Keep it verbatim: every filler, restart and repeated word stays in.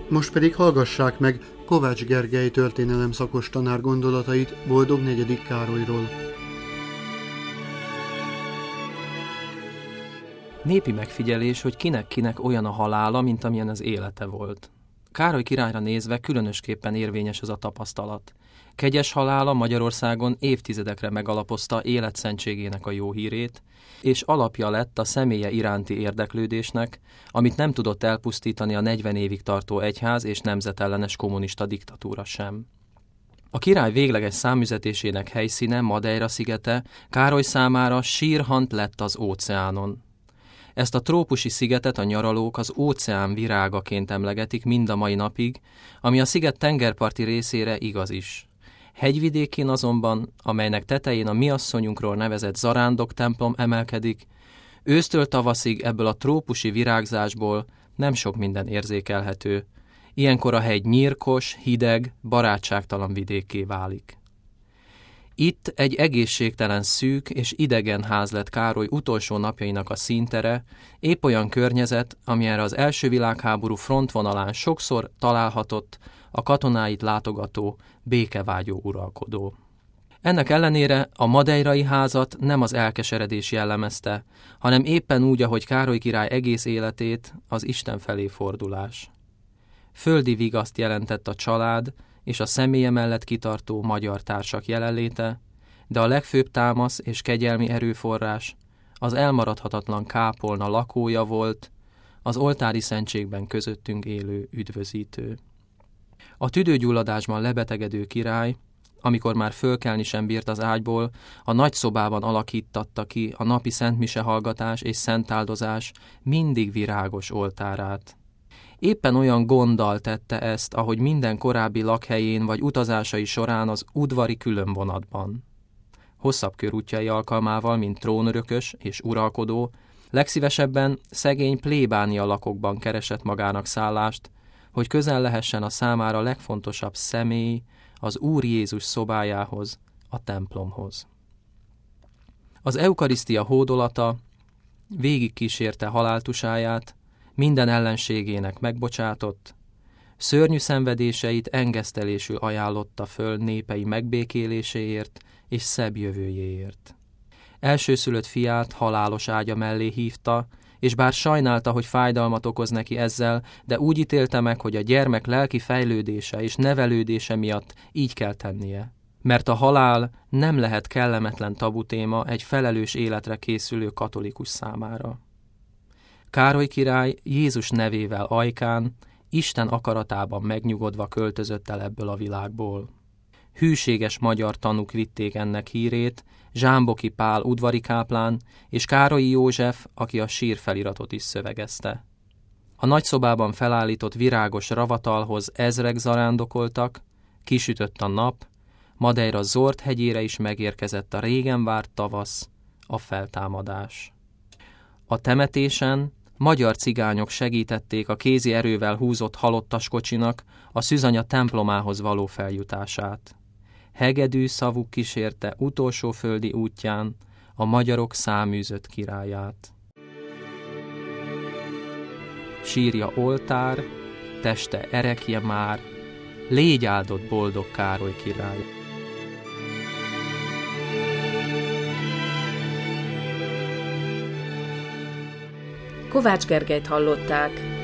Most pedig hallgassák meg Kovács Gergely történelemszakos tanár gondolatait Boldog negyedik Károlyról. Népi megfigyelés, hogy kinek-kinek olyan a halála, mint amilyen az élete volt. Károly királyra nézve különösképpen érvényes ez a tapasztalat. Kegyes halála Magyarországon évtizedekre megalapozta életszentségének a jó hírét, és alapja lett a személye iránti érdeklődésnek, amit nem tudott elpusztítani a negyven évig tartó egyház és nemzetellenes kommunista diktatúra sem. A király végleges számüzetésének helyszíne, Madeira szigete, Károly számára sírhant lett az óceánon. Ezt a trópusi szigetet a nyaralók az óceán virágaként emlegetik mind a mai napig, ami a sziget tengerparti részére igaz is. Hegyvidékén azonban, amelynek tetején a mi asszonyunkról nevezett zarándok templom emelkedik, ősztől tavaszig ebből a trópusi virágzásból nem sok minden érzékelhető. Ilyenkor a hegy nyírkos, hideg, barátságtalan vidékké válik. Itt egy egészségtelen, szűk és idegen ház lett Károly utolsó napjainak a színtere, épp olyan környezet, amilyenre az első világháború frontvonalán sokszor találhatott a katonáit látogató, békevágyó uralkodó. Ennek ellenére a madeirai házat nem az elkeseredés jellemezte, hanem éppen úgy, ahogy Károly király egész életét, az Isten felé fordulás. Földi vigaszt jelentett a család és a személye mellett kitartó magyar társak jelenléte, de a legfőbb támasz és kegyelmi erőforrás az elmaradhatatlan kápolna lakója volt, az oltári szentségben közöttünk élő üdvözítő. A tüdőgyulladásban lebetegedő király, amikor már fölkelni sem bírt az ágyból, a nagy szobában alakítatta ki a napi szentmise hallgatás és szentáldozás mindig virágos oltárát. Éppen olyan gonddal tette ezt, ahogy minden korábbi lakhelyén vagy utazásai során az udvari különvonatban. Hosszabb körútjai alkalmával, mint trónörökös és uralkodó, legszívesebben szegény plébánia lakokban keresett magának szállást, hogy közel lehessen a számára legfontosabb személy, az Úr Jézus szobájához, a templomhoz. Az eukarisztia hódolata végig kísérte haláltusáját, minden ellenségének megbocsátott, szörnyű szenvedéseit engesztelésül ajánlotta föl népei megbékéléséért és szebb jövőjéért. Elsőszülött fiát halálos ágya mellé hívta, és bár sajnálta, hogy fájdalmat okoz neki ezzel, de úgy ítélte meg, hogy a gyermek lelki fejlődése és nevelődése miatt így kell tennie. Mert a halál nem lehet kellemetlen tabutéma egy felelős életre készülő katolikus számára. Károly király Jézus nevével ajkán, Isten akaratában megnyugodva költözött el ebből a világból. Hűséges magyar tanúk vitték ennek hírét, Zsámboki Pál udvari káplán és Károlyi József, aki a sírfeliratot is szövegezte. A nagyszobában felállított virágos ravatalhoz ezrek zarándokoltak, kisütött a nap, Madeira Zord hegyére is megérkezett a régen várt tavasz, a feltámadás. A temetésen magyar cigányok segítették a kézi erővel húzott halottas kocsinak a szűzanya templomához való feljutását. Hegedű szavuk kísérte utolsó földi útján a magyarok száműzött királyát. Sírja oltár, teste erekje már, légy áldott boldog Károly király. Kovács Gergelyt hallották.